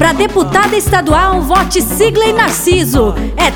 Pra deputada estadual, vote Sigley Narciso. É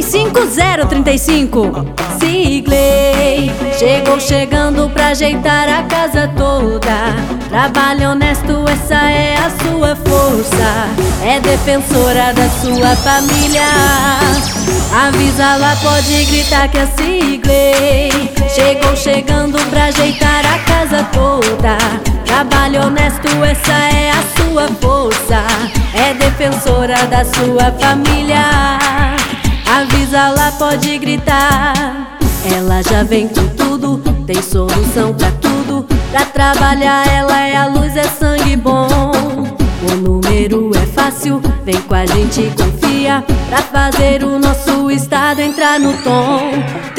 35035. Sigley chegou chegando pra ajeitar a casa toda. Trabalho honesto, essa é a sua força. É defensora da sua família. Avisa lá, pode gritar que é Sigley chegou chegando pra ajeitar a casa toda. Trabalho honesto, essa é a sua força. É defensora da sua família. Avisa lá, pode gritar. Ela já vem com tudo, tem solução pra tudo. Pra trabalhar ela é a luz, é sangue bom. O número é fácil, vem com a gente, confia. Pra fazer o nosso estado entrar no tom.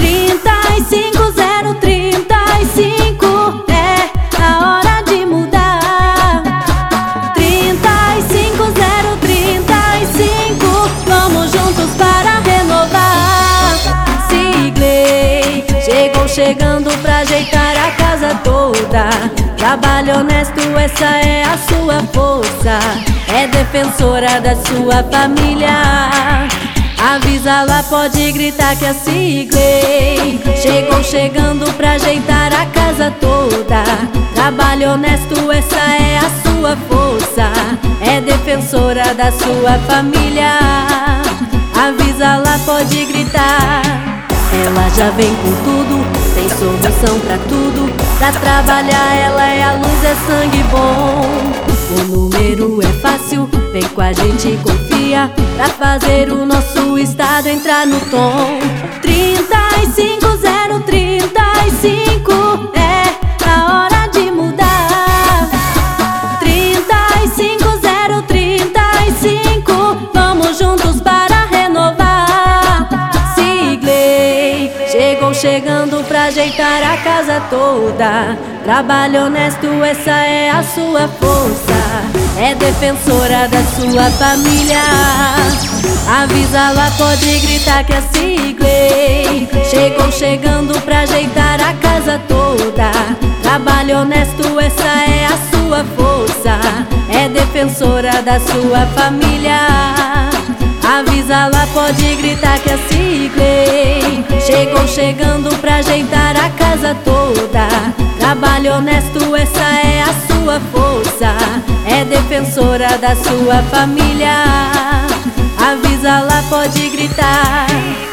35035 é a hora de mudar. 35035, vamos juntos para renovar. Sigley chegou chegando pra ajeitar a casa toda. Trabalho honesto, essa é a sua força. É defensora da sua família. Avisa lá, pode gritar que é Sigley chegou chegando pra ajeitar a casa toda. Trabalho honesto, essa é a sua força. É defensora da sua família. Avisa lá, pode gritar. Ela já vem com tudo, tem solução pra tudo. Pra trabalhar ela é a luz, é sangue bom. O número é fácil, vem com a gente, confia. Pra fazer o nosso estado entrar no tom. 35035 é a hora de mudar. 35035, vamos juntos para renovar. Sigley chegou chegando pra ajeitar a casa toda. Trabalho honesto, essa é a sua força. É defensora da sua família. Avisa lá, pode gritar que é Sigley chegou chegando pra ajeitar a casa toda. Trabalho honesto, essa é a sua força. É defensora da sua família. Avisa lá, pode gritar que é Sigley chegou chegando pra ajeitar a casa toda. Trabalho honesto, essa é a sua força. É defensora da sua família. Avisa lá, pode gritar.